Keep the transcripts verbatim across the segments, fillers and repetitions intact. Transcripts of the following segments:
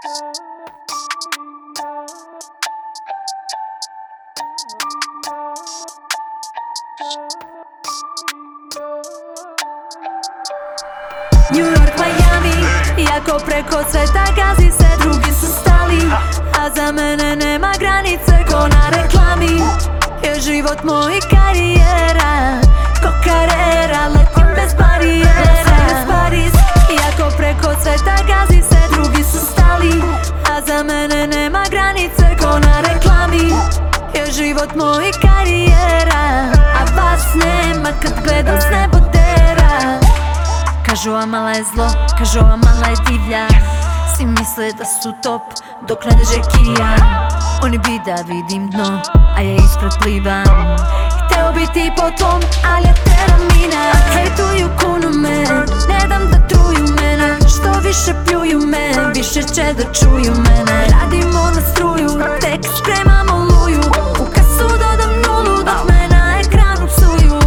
New York, Miami, jako preko sveta gazi se, drugi su stali, a za mene nema granice ko na reklami. Je život moj karijera, ko karera, letim bez barijera. Paris, jako preko sveta gazi se, drugi su stali, a za mene nema granice ko na reklami. Je život moj karijera, a vas nema kad gledam s nebodera. Kažu Amala je zlo, kažu Amala je divlja, svi misle da su top dok ne drže kija. Oni bi da vidim dno, a ja ispred plivam. Hteo bi ti potom, ali ja teram mina. Hejtuju, kunu me, ne dam da truju mene. Što više pljuju me, više će da čuju mene. Radimo na struju, tek spremamo luju, u kasu dodam nulu dok me na ekranu psuju.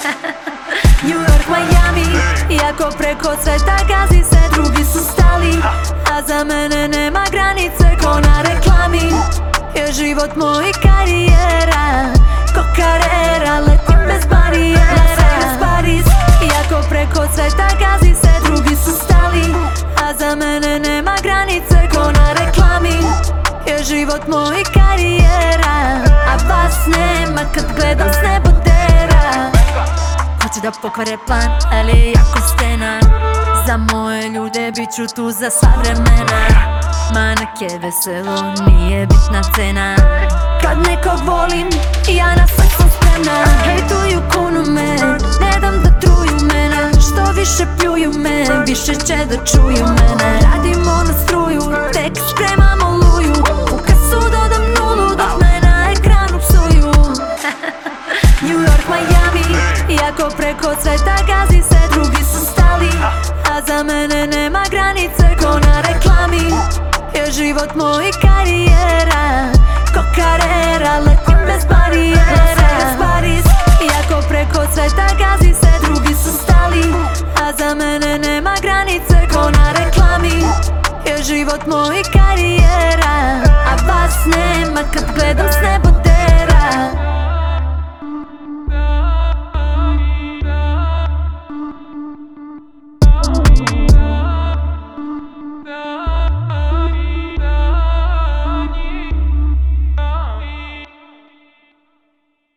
New York, Miami, jako preko sveta gazi se, drugi su stali, a za mene nema granice ko na reklami. Je život moj karijera, ko karera, letim bez barijera. Paris, jako preko sveta gazi se, drugi su stali, a za mene nema granice ko na reklami. Je život moj karijera, a vas nema kad gledam s nebodera. Hoće da pokvare plan, ali je jako stena. Za moje ljude bit ću tu za sva vremena. Ma nek je veselo, nije bitna cena. Kad nekog volim, ja na sve sam spremna. Hejtuju, kunu me, ne dam da truju mene. Što više pljuju me, više će da čuju mene. Radimo na struju, tek spremamo luju, u kasu dodam nulu dok me na ekranu psuju. New York, Miami, jako preko sveta gazi se, drugi su stali, a za mene nema granice ko na reklami. Je život moj karijera, ko karera.